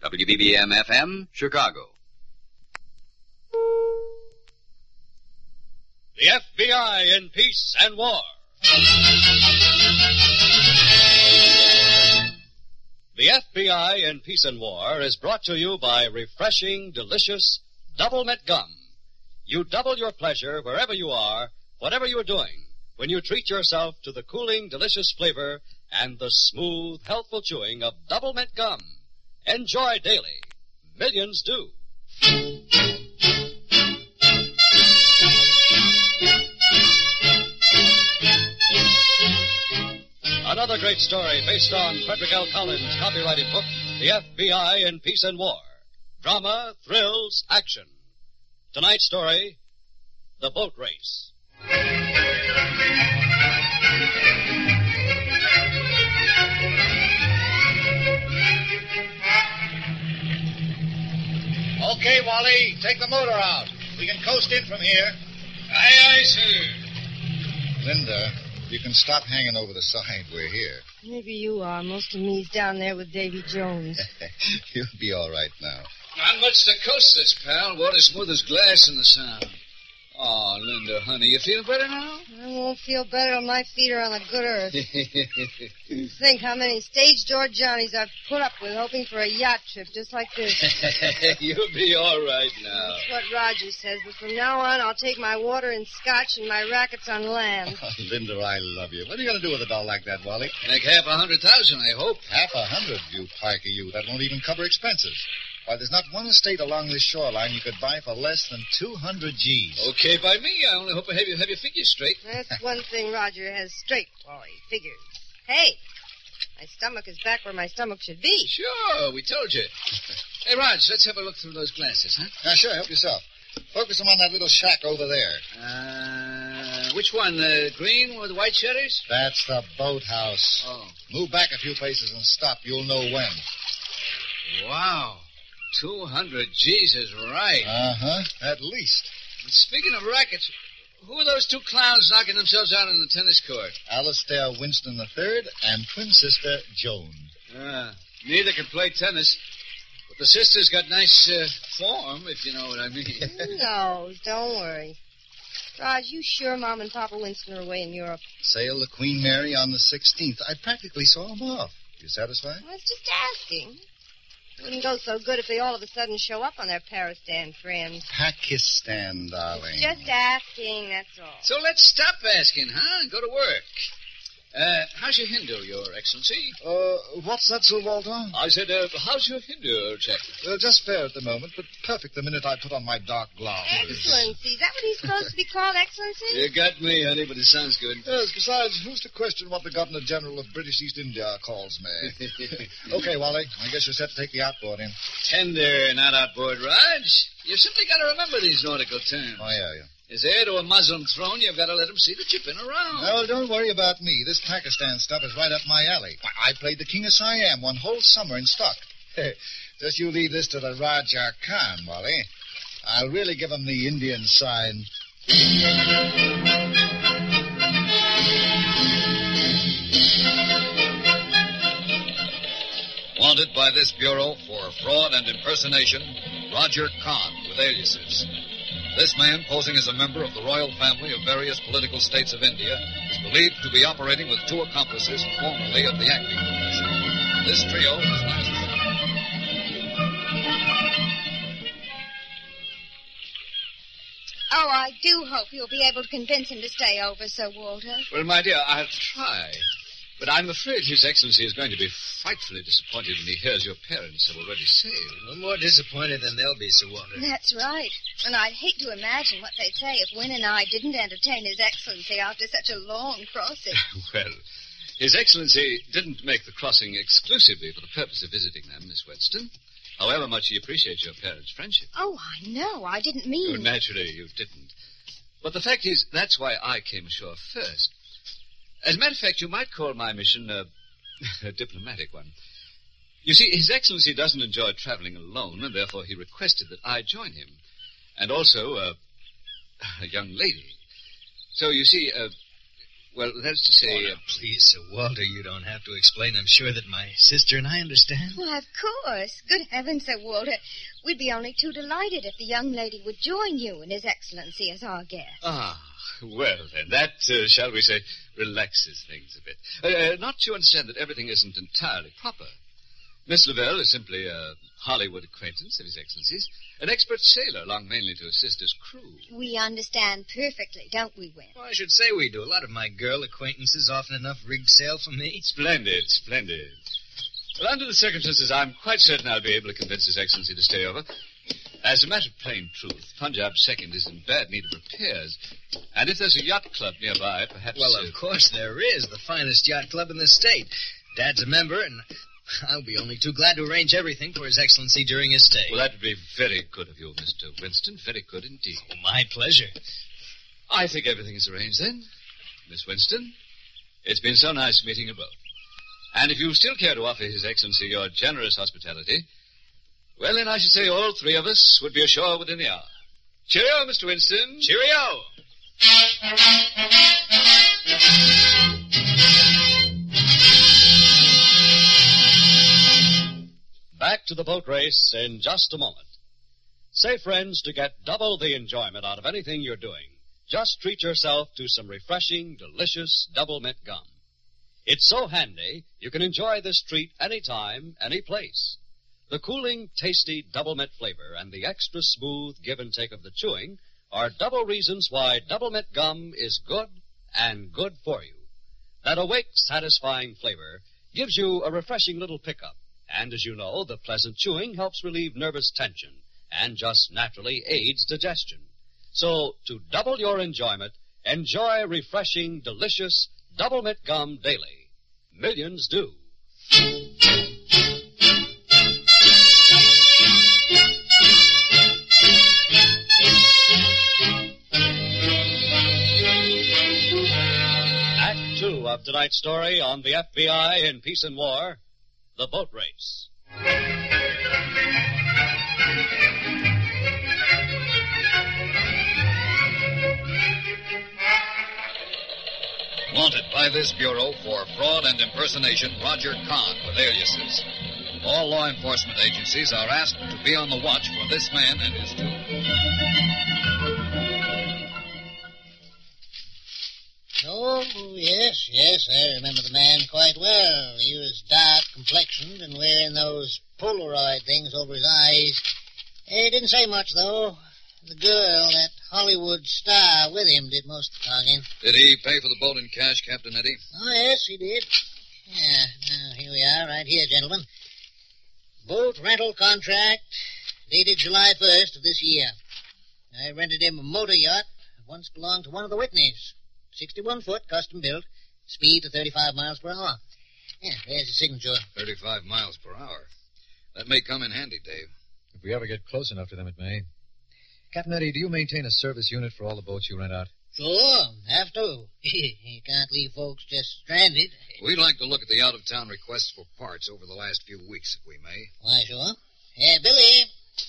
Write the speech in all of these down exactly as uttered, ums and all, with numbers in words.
W B B M F M, Chicago. The F B I in Peace and War. The F B I in Peace and War is brought to you by refreshing, delicious Double Mint Gum. You double your pleasure wherever you are, whatever you're doing, when you treat yourself to the cooling, delicious flavor and the smooth, healthful chewing of Double Mint Gum. Enjoy daily. Millions do. Another great story based on Frederick L. Collins' copyrighted book, The F B I in Peace and War. Drama, thrills, action. Tonight's story, The Boat Race. Okay, Wally, take the motor out. We can coast in from here. Aye, aye, sir. Linda, you can stop hanging over the side. We're here. Maybe you are. Most of me's down there with Davy Jones. You'll be all right now. Not much to coast this, pal. Water smooth as glass in the sound. Oh, Linda, honey, you feel better now? I won't feel better till my feet are on the good earth. Think how many stage door Johnnies I've put up with hoping for a yacht trip just like this. You'll be all right now. That's what Roger says, but from now on I'll take my water and scotch and my rackets on land. Oh, Linda, I love you. What are you going to do with a doll like that, Wally? Make half a hundred thousand, I hope. Half a hundred, you Parker, you. That won't even cover expenses. Why, there's not one estate along this shoreline you could buy for less than two hundred G's. Okay by me. I only hope I have, you, have your figures straight. That's one thing Roger has straight, Wally. Figures. Hey, my stomach is back where my stomach should be. Sure, we told you. Hey, Rog, let's have a look through those glasses, huh? Now, sure, help yourself. Focus them on that little shack over there. Uh, which one? The green with the white shutters? That's the boathouse. Oh. Move back a few paces and stop. You'll know when. Wow. Two hundred G's is right. Uh-huh, at least. And speaking of rackets, who are those two clowns knocking themselves out on the tennis court? Alistair Winston the third and twin sister Joan. Ah, neither can play tennis, but the sister's got nice uh, form, if you know what I mean. Who knows? Don't worry. Raj, you sure Mom and Papa Winston are away in Europe? Sailed the Queen Mary on the sixteenth. I practically saw them off. You satisfied? I was just asking. Wouldn't go so good if they all of a sudden show up on their Paristan friends. Pakistan, darling. Just asking, that's all. So let's stop asking, huh, and go to work. Uh, how's your Hindu, Your Excellency? Uh, what's that, Sir Walter? I said, uh, how's your Hindu, chap? Uh, just fair at the moment, but perfect the minute I put on my dark gloves. Excellency. Is that what he's supposed to be called, Excellency? You got me, honey, but it sounds good. Yes, besides, who's to question what the Governor-General of British East India calls me? Okay, Wally, I guess you're set to take the outboard in. Tender, not outboard, Raj. You've simply got to remember these nautical terms. Oh, yeah, yeah. As heir to a Muslim throne, you've got to let him see the chipping around. Well, don't worry about me. This Pakistan stuff is right up my alley. I played the King of Siam one whole summer in stock. Just you leave this to the Raja Khan, Wally. I'll really give him the Indian sign. Wanted by this Bureau for fraud and impersonation, Roger Khan with aliases. This man, posing as a member of the royal family of various political states of India, is believed to be operating with two accomplices formerly of the acting profession. This trio was last. Oh, I do hope you'll be able to convince him to stay over, Sir Walter. Well, my dear, I'll try. But I'm afraid His Excellency is going to be frightfully disappointed when he hears your parents have already sailed. No more disappointed than they'll be, Sir Walter. That's right. And I'd hate to imagine what they'd say if Wynne and I didn't entertain His Excellency after such a long crossing. Well, His Excellency didn't make the crossing exclusively for the purpose of visiting them, Miss Weston. However much he appreciates your parents' friendship. Oh, I know. I didn't mean... Oh, naturally, you didn't. But the fact is, that's why I came ashore first. As a matter of fact, you might call my mission a, a diplomatic one. You see, His Excellency doesn't enjoy traveling alone, and therefore he requested that I join him. And also, uh, a young lady. So, you see, uh, well, that's to say... Oh, uh, now, please, Sir Walter, you don't have to explain. I'm sure that my sister and I understand. Why, of course. Good heavens, Sir Walter. We'd be only too delighted if the young lady would join you and His Excellency as our guest. Ah, well, then, that, uh, shall we say, relaxes things a bit. Uh, not to understand that everything isn't entirely proper. Miss Lavelle is simply a Hollywood acquaintance of His Excellency's, an expert sailor, along mainly to assist his crew. We understand perfectly, don't we, Win? Well, I should say we do. A lot of my girl acquaintances often enough rigged sail for me. Splendid, splendid. Well, under the circumstances, I'm quite certain I'll be able to convince His Excellency to stay over. As a matter of plain truth, Punjab Second is in bad need of repairs. And if there's a yacht club nearby, perhaps... Well, uh, of course there is. The finest yacht club in the state. Dad's a member, and I'll be only too glad to arrange everything for His Excellency during his stay. Well, that would be very good of you, Mister Winston. Very good indeed. Oh, my pleasure. I think everything is arranged, then. Miss Winston, it's been so nice meeting you both. And if you still care to offer His Excellency your generous hospitality, well, then I should say all three of us would be ashore within the hour. Cheerio, Mister Winston. Cheerio. Back to the boat race in just a moment. Say, friends, to get double the enjoyment out of anything you're doing, just treat yourself to some refreshing, delicious double mint gum. It's so handy, you can enjoy this treat anytime, any place. The cooling, tasty double mint flavor and the extra smooth give and take of the chewing are double reasons why double mint gum is good and good for you. That awake, satisfying flavor gives you a refreshing little pickup. And as you know, the pleasant chewing helps relieve nervous tension and just naturally aids digestion. So, to double your enjoyment, enjoy refreshing, delicious double mint gum daily. Millions do. Act two of tonight's story on the F B I in Peace and War. The boat race. Wanted by this Bureau for fraud and impersonation, Roger Kahn with aliases. All law enforcement agencies are asked to be on the watch for this man and his two. Oh, yes, yes, I remember the man quite well. He was dark-complexioned and wearing those Polaroid things over his eyes. He didn't say much, though. The girl, that Hollywood star with him, did most of the talking. Did he pay for the boat in cash, Captain Eddie? Oh, yes, he did. Yeah, now, here we are, right here, gentlemen. Boat rental contract, dated July first of this year. I rented him a motor yacht that once belonged to one of the Whitneys. sixty-one foot, custom built, speed to thirty-five miles per hour. Yeah, there's the signature. thirty-five miles per hour. That may come in handy, Dave. If we ever get close enough to them, it may. Captain Eddie, do you maintain a service unit for all the boats you rent out? Sure, have to. You can't leave folks just stranded. We'd like to look at the out-of-town requests for parts over the last few weeks, if we may. Why, sure. Hey, Billy.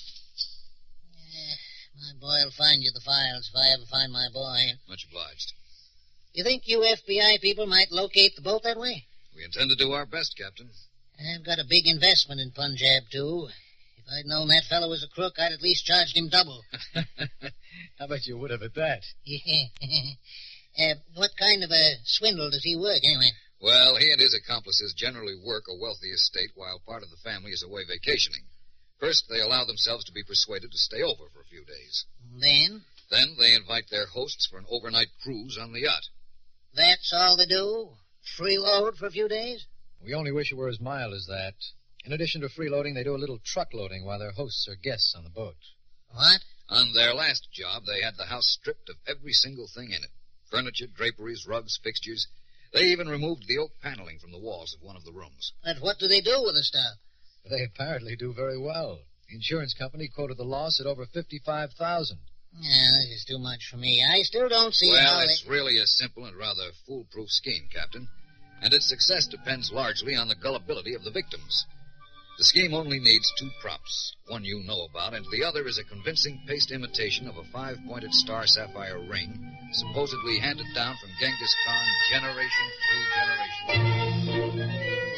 Uh, my boy will find you the files if I ever find my boy. Much obliged. You think you F B I people might locate the boat that way? We intend to do our best, Captain. I've got a big investment in Punjab, too. If I'd known that fellow was a crook, I'd at least charged him double. How about you would have at that? Yeah. uh, what kind of a swindle does he work, anyway? Well, he and his accomplices generally work a wealthy estate while part of the family is away vacationing. First, they allow themselves to be persuaded to stay over for a few days. Then? Then they invite their hosts for an overnight cruise on the yacht. That's all they do? Freeload for a few days? We only wish it were as mild as that. In addition to freeloading, they do a little truck loading while their hosts are guests on the boat. What? On their last job, they had the house stripped of every single thing in it. Furniture, draperies, rugs, fixtures. They even removed the oak paneling from the walls of one of the rooms. But what do they do with the stuff? They apparently do very well. The insurance company quoted the loss at over fifty-five thousand dollars. Yeah, this is too much for me. I still don't see well, how Well, it's they... really a simple and rather foolproof scheme, Captain. And its success depends largely on the gullibility of the victims. The scheme only needs two props. One you know about, and the other is a convincing paste imitation of a five-pointed star sapphire ring, supposedly handed down from Genghis Khan generation through generation.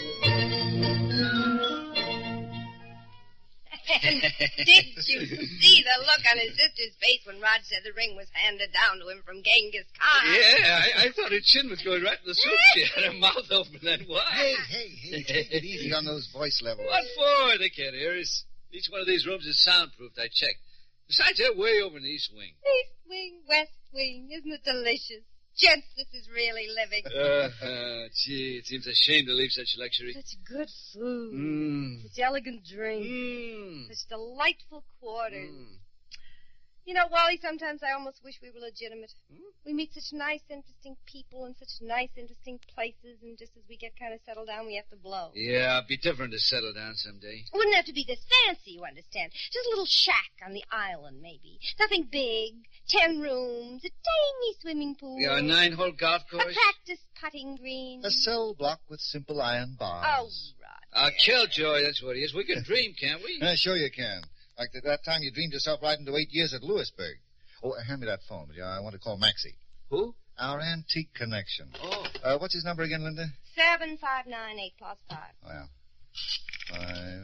Did you see the look on his sister's face when Rod said the ring was handed down to him from Genghis Khan? Yeah, I, I thought her chin was going right in the soup. She had her mouth open that wide. Hey, hey, hey, take it easy on those voice levels. What for? They can't hear us. Each one of these rooms is soundproofed, I checked. Besides, they're way over in the east wing. East wing, west wing, isn't it delicious? Gents, this is really living. Uh, uh, gee, it seems a shame to leave such luxury. Such good food. Mm. Such elegant drink. Mm. Such delightful quarters. Mm. You know, Wally, sometimes I almost wish we were legitimate. Hmm? We meet such nice, interesting people in such nice, interesting places, and just as we get kind of settled down, we have to blow. Yeah, it'd be different to settle down someday. It wouldn't have to be this fancy, you understand. Just a little shack on the island, maybe. Nothing big. Ten rooms, a tiny swimming pool. Yeah, a nine-hole golf A course. practice putting green. A cell block with simple iron bars. Oh, Rod. A killjoy, that's what he is. We can dream, can't we? Uh, sure you can. Like that, that time you dreamed yourself right into eight years at Lewisburg. Oh, uh, hand me that phone, will you? I want to call Maxie. Who? Our antique connection. Oh. Uh, what's his number again, Linda? Seven, five, nine, eight plus five. Well, five,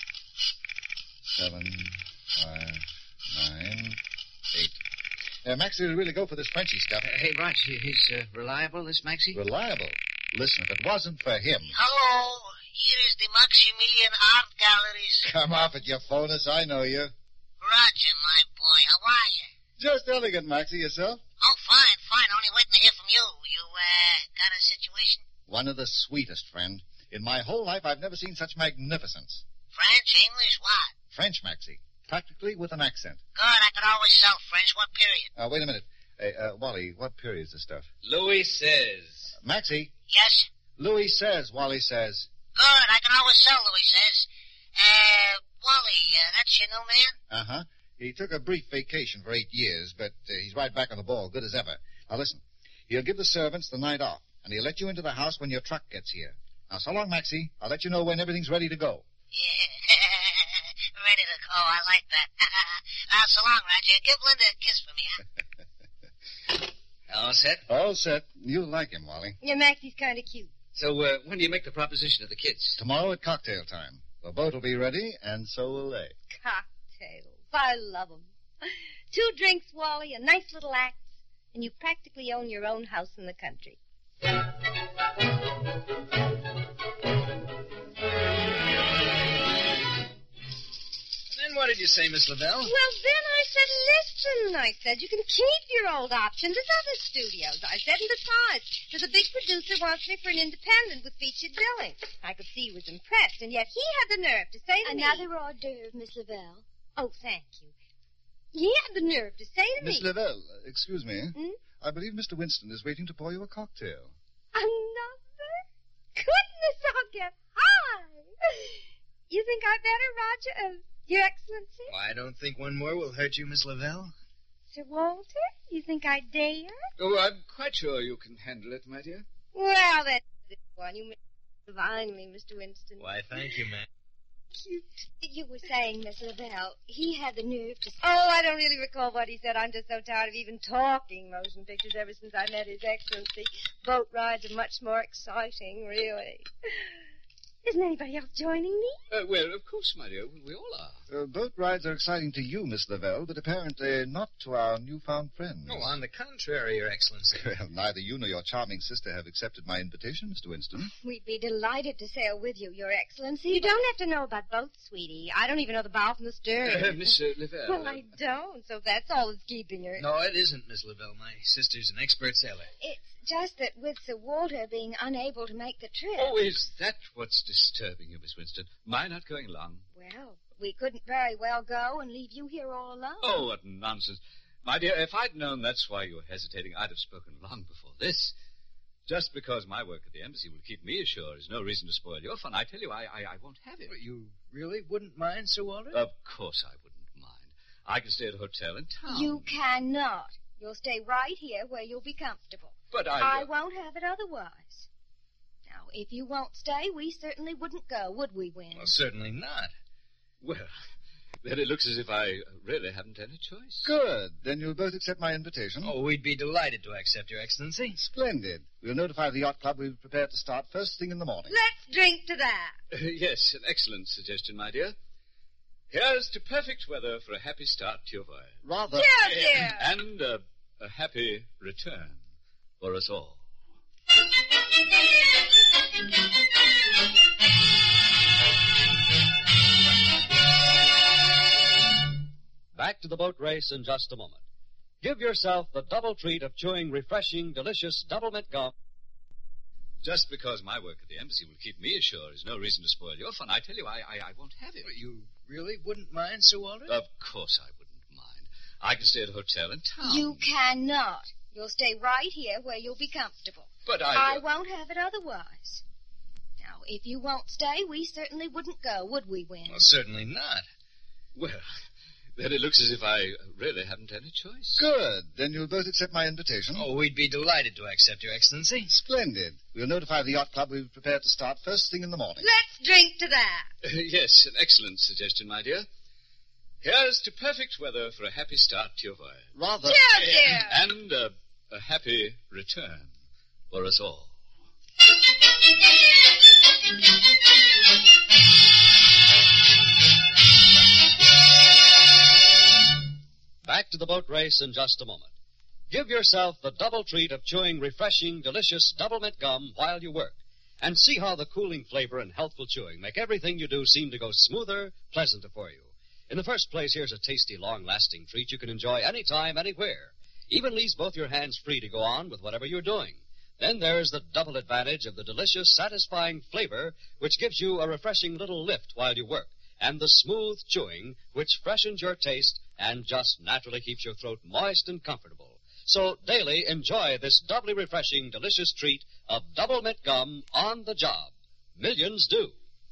seven, five, nine, eight. Uh, Maxie will really go for this Frenchy stuff. Uh, hey, Rog, he- he's uh, reliable, this Maxie? Reliable. Listen, if it wasn't for him... Hello, here is the Maximilian Art Galleries. Come off it, you phonus. I know you. Roger, my boy, how are you? Just elegant, Maxie, yourself. Oh, fine, fine. Only waiting to hear from you. You, uh, got a situation? One of the sweetest, friend. In my whole life, I've never seen such magnificence. French, English, what? French, Maxie. Practically with an accent. Good, I could always sell French. What period? Uh, wait a minute. Hey, uh, Wally, what period is this stuff? Louis says. Maxie, Yes? Louis says, Wally says. Good, I can always sell, Louis says. Uh, Wally, uh, that's your new man? Uh-huh. He took a brief vacation for eight years, but uh, he's right back on the ball, good as ever. Now, listen. He'll give the servants the night off, and he'll let you into the house when your truck gets here. Now, so long, Maxie. I'll let you know when everything's ready to go. Yeah, ready to go. I like that. uh, so long, Roger. Give Linda a kiss for me, huh? All set? All set. You'll like him, Wally. Yeah, Maxie's kind of cute. So, uh, when do you make the proposition to the kids? Tomorrow at cocktail time. The boat will be ready, and so will they. Cocktails. I love 'em. Two drinks, Wally, a nice little act, and you practically own your own house in the country. Then what did you say, Miss Lavelle? Well, then I said, listen, I said, you can keep your old option. There's other studios, I said, and besides, there's a big producer wants me for an independent with featured billing. I could see he was impressed, and yet he had the nerve to say to me... Another hors d'oeuvre, Miss Lavelle. Oh, thank you. He had the nerve to say to Miss me... Lavelle, uh, excuse me. Hmm? I believe Mister Winston is waiting to pour you a cocktail. Another? Goodness, I'll get high. You think I better, Roger? Uh, Your Excellency? Oh, I don't think one more will hurt you, Miss Lavelle. Sir Walter? You think I dare? Oh, I'm quite sure you can handle it, my dear. Well, that's the one. You made it divinely, Mister Winston. Why, thank you, ma'am. Cute. You were saying, Miss Lavelle, he had the nerve to... Oh, I don't really recall what he said. I'm just so tired of even talking motion pictures ever since I met His Excellency. Boat rides are much more exciting, really. Isn't anybody else joining me? Uh, well, of course, my dear. We all are. Uh, boat rides are exciting to you, Miss Lavelle, but apparently not to our newfound friend. Oh, on the contrary, Your Excellency. Well, neither you nor your charming sister have accepted my invitation, Mister Winston. We'd be delighted to sail with you, Your Excellency. You don't have to know about boats, sweetie. I don't even know the bow from the stern. Uh, Miss uh, Lavelle. Well, I don't, so that's all that's keeping her. No, it isn't, Miss Lavelle. My sister's an expert sailor. It's just that with Sir Walter being unable to make the trip... Oh, is that what's disturbing you, Miss Winston? My not going along? Well, we couldn't very well go and leave you here all alone. Oh, what nonsense. My dear, if I'd known that's why you're hesitating, I'd have spoken long before this. Just because my work at the embassy will keep me ashore is no reason to spoil your fun. I tell you, I, I, I won't have it. But you really wouldn't mind, Sir Walter? Of course I wouldn't mind. I can stay at a hotel in town. You cannot. You'll stay right here where you'll be comfortable. But I... I won't have it otherwise. Now, if you won't stay, we certainly wouldn't go, would we, Win? Well, certainly not. Well, then it looks as if I really haven't any choice. Good. Then you'll both accept my invitation. Oh, we'd be delighted to accept, Your Excellency. Splendid. We'll notify the yacht club we're prepared to start first thing in the morning. Let's drink to that. Uh, yes, an excellent suggestion, my dear. Here's to perfect weather for a happy start to your voyage. Rather. Cheers, dear. And uh, a happy return for us all. Back to the boat race in just a moment. Give yourself the double treat of chewing refreshing, delicious double mint gum. Just because my work at the embassy will keep me ashore is no reason to spoil your fun. I tell you, I, I, I won't have it. You really wouldn't mind, Sir Walter? Of course I wouldn't mind. I can stay at a hotel in town. You cannot. You'll stay right here where you'll be comfortable. But I... I won't have it otherwise. Now, if you won't stay, we certainly wouldn't go, would we, Win? Well, certainly not. Well, then it looks as if I really haven't any choice. Good. Then you'll both accept my invitation. Oh, we'd be delighted to accept, Your Excellency. Splendid. We'll notify the yacht club we're prepared to start first thing in the morning. Let's drink to that. Uh, yes, an excellent suggestion, my dear. Here's to perfect weather for a happy start to your voyage. Rather. Cheers, dear. And uh, a happy return for us all. Back to the boat race in just a moment. Give yourself the double treat of chewing refreshing, delicious double mint gum while you work. And see how the cooling flavor and healthful chewing make everything you do seem to go smoother, pleasanter for you. In the first place, here's a tasty, long-lasting treat you can enjoy anytime, anywhere. Even leaves both your hands free to go on with whatever you're doing. Then there's the double advantage of the delicious, satisfying flavor, which gives you a refreshing little lift while you work, and the smooth chewing, which freshens your taste and just naturally keeps your throat moist and comfortable. So daily enjoy this doubly refreshing, delicious treat of double mint gum on the job. Millions do.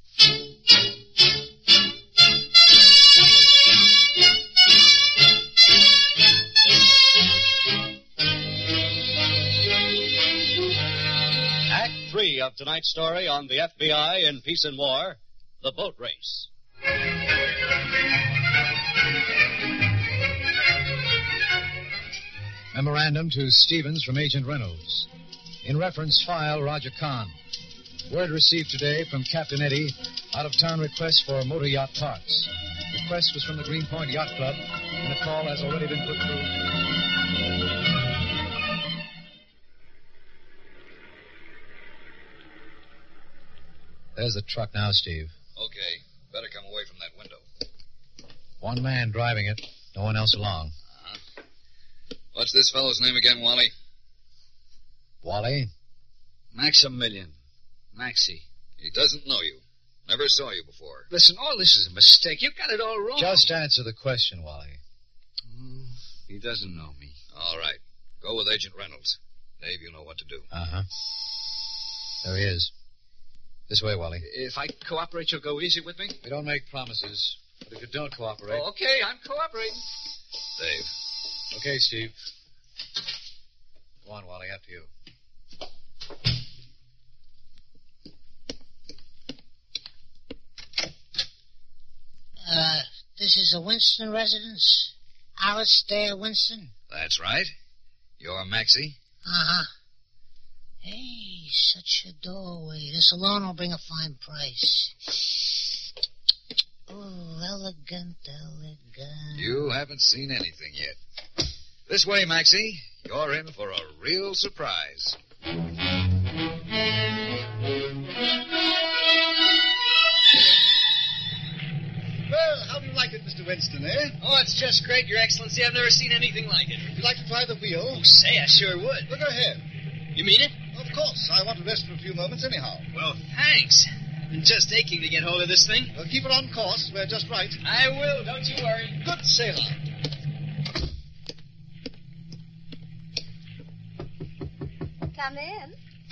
Act three of tonight's story on the F B I in Peace and War, The Boat Race. Memorandum to Stevens from Agent Reynolds. In reference, file Roger Kahn. Word received today from Captain Eddie, out-of-town request for motor yacht parts. Request was from the Greenpoint Yacht Club, and the call has already been put through. There's the truck now, Steve. Okay. Better come away from that window. One man driving it, no one else along. Uh-huh. What's this fellow's name again, Wally? Wally? Maximilian. Maxie. He doesn't know you. Never saw you before. Listen, all this is a mistake. You've got it all wrong. Just answer the question, Wally. Mm, he doesn't know me. All right. Go with Agent Reynolds. Dave, you'll know what to do. Uh-huh. There he is. This way, Wally. If I cooperate, you'll go easy with me? We don't make promises, but if you don't cooperate... Oh, okay, I'm cooperating. Dave. Okay, Steve. Go on, Wally, after you. Uh, this is a Winston residence? Alistair Winston? That's right. You're Maxie? Uh-huh. Hey, such a doorway. This alone will bring a fine price. Oh, elegant, elegant. You haven't seen anything yet. This way, Maxie. You're in for a real surprise. Well, how do you like it, Mister Winston, eh? Oh, it's just great, Your Excellency. I've never seen anything like it. Would you like to try the wheel? Oh, say, I sure would. Well, go ahead. You mean it? Of course. I want to rest for a few moments anyhow. Well, thanks. I'm just aching to get hold of this thing. Well, keep it on course. We're just right. I will, don't you worry. Good sailor. Come in.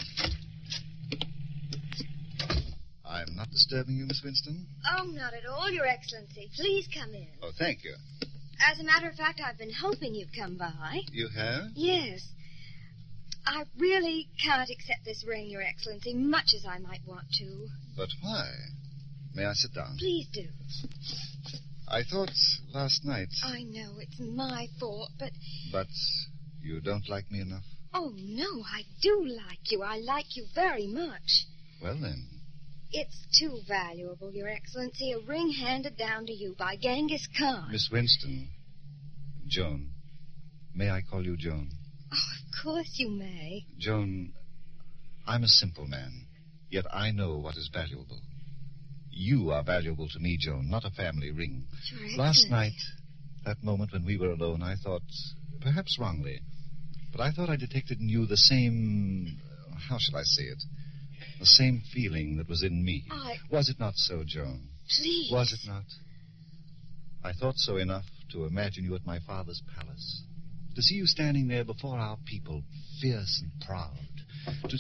I'm not disturbing you, Miss Winston? Oh, not at all, Your Excellency. Please come in. Oh, thank you. As a matter of fact, I've been hoping you'd come by. You have? Yes. I really can't accept this ring, Your Excellency, much as I might want to. But why? May I sit down? Please do. I thought last night... I know it's my fault, but... But you don't like me enough? Oh, no, I do like you. I like you very much. Well, then. It's too valuable, Your Excellency. A ring handed down to you by Genghis Khan. Miss Winston. Joan. May I call you Joan? Oh, of course you may. Joan, I'm a simple man, yet I know what is valuable. You are valuable to me, Joan, not a family ring. Your Excellency. Last night, that moment when we were alone, I thought, perhaps wrongly, but I thought I detected in you the same, how shall I say it, the same feeling that was in me. I... Was it not so, Joan? Please. Was it not? I thought so enough to imagine you at my father's palace, to see you standing there before our people, fierce and proud. To...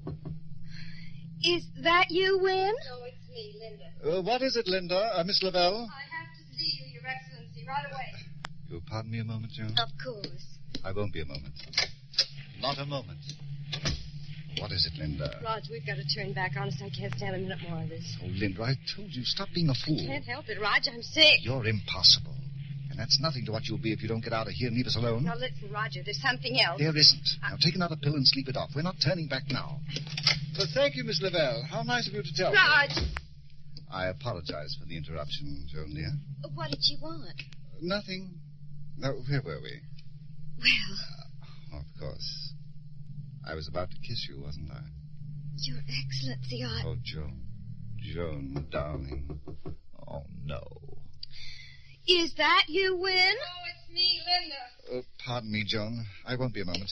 Is that you, Win? No, it's me, Linda. Uh, what is it, Linda? Uh, Miss Lavelle? I have to see you, Your Excellency, right away. You'll pardon me a moment, Joan? Of course. I won't be a moment. Not a moment. What is it, Linda? Rog, we've got to turn back. Honest, I can't stand a minute more of this. Oh, Linda, I told you, stop being a fool. I can't help it, Rog. I'm sick. You're impossible. And that's nothing to what you'll be if you don't get out of here and leave us alone. Now, listen, Roger, there's something else. There isn't. Now, take another pill and sleep it off. We're not turning back now. But thank you, Miss Lavelle. How nice of you to tell Rog! me. I apologize for the interruption, Joan, dear. What did you want? Nothing. No, where were we? Well... Uh, of course. I was about to kiss you, wasn't I? Your Excellency, I... Oh, Joan. Joan, darling. Oh, no. Is that you, Win? Oh, it's me, Linda. Uh, pardon me, Joan. I won't be a moment.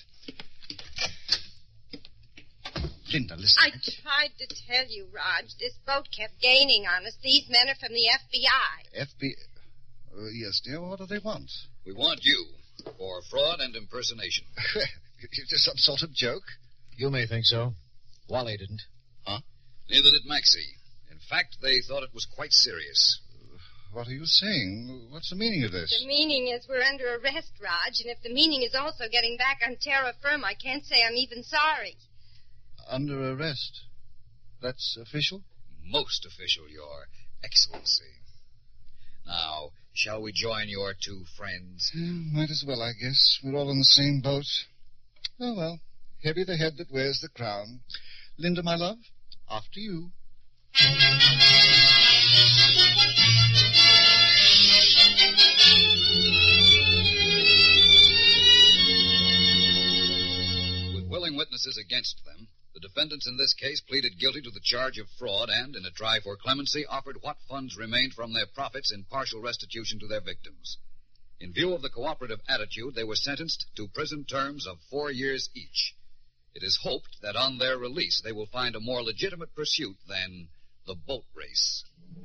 Linda, listen. I tried to tell you, Rog. This boat kept gaining on us. These men are from the F B I. F B I? Uh, yes, dear. What do they want? We want you for fraud and impersonation. Is this some sort of joke? You may think so. Wally didn't. Huh? Neither did Maxie. In fact, they thought it was quite serious. What are you saying? What's the meaning of this? The meaning is we're under arrest, Rog, and if the meaning is also getting back on terra firma, I can't say I'm even sorry. Under arrest? That's official? Most official, Your Excellency. Now, shall we join your two friends? Yeah, might as well, I guess. We're all in the same boat. Oh, well, heavy the head that wears the crown. Linda, my love, after you. With willing witnesses against them, the defendants in this case pleaded guilty to the charge of fraud and, in a try for clemency, offered what funds remained from their profits in partial restitution to their victims. In view of the cooperative attitude, they were sentenced to prison terms of four years each. It is hoped that on their release they will find a more legitimate pursuit than the boat race.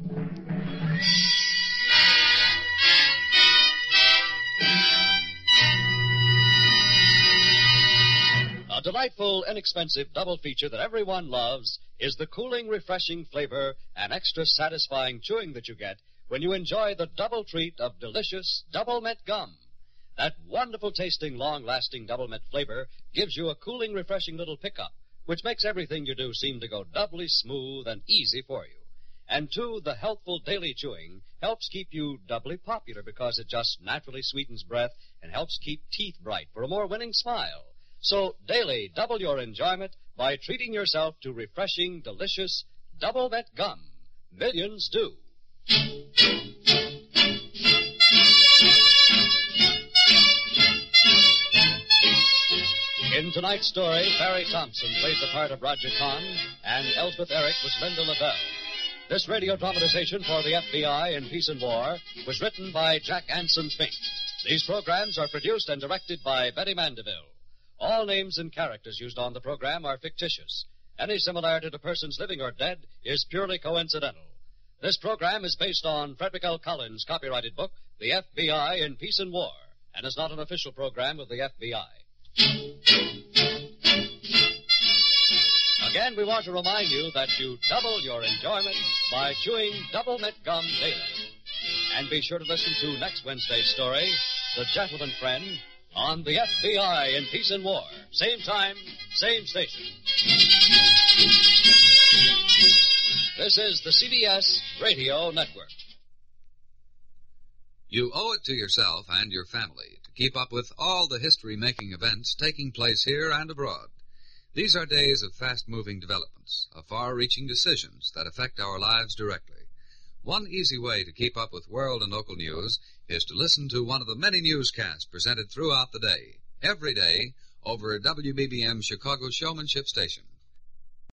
A delightful, inexpensive double feature that everyone loves is the cooling, refreshing flavor and extra satisfying chewing that you get when you enjoy the double treat of delicious Double Mint gum. That wonderful tasting, long-lasting Double Mint flavor gives you a cooling, refreshing little pickup, which makes everything you do seem to go doubly smooth and easy for you. And, too, the healthful daily chewing helps keep you doubly popular because it just naturally sweetens breath and helps keep teeth bright for a more winning smile. So, daily, double your enjoyment by treating yourself to refreshing, delicious Double Mint gum. Millions do. In tonight's story, Barry Thompson played the part of Roger Kahn, and Elsbeth Eric was Linda Lavelle. This radio dramatization for the F B I in Peace and War was written by Jack Anson Fink. These programs are produced and directed by Betty Mandeville. All names and characters used on the program are fictitious. Any similarity to persons living or dead is purely coincidental. This program is based on Frederick L. Collins' copyrighted book, The F B I in Peace and War, and is not an official program of the F B I. Again, we want to remind you that you double your enjoyment by chewing Double Mint gum daily. And be sure to listen to next Wednesday's story, The Gentleman Friend, on the F B I in Peace and War. Same time, same station. This is the C B S Radio Network. You owe it to yourself and your family to keep up with all the history-making events taking place here and abroad. These are days of fast-moving developments, of far-reaching decisions that affect our lives directly. One easy way to keep up with world and local news is to listen to one of the many newscasts presented throughout the day, every day, over W B B M Chicago Showmanship Station.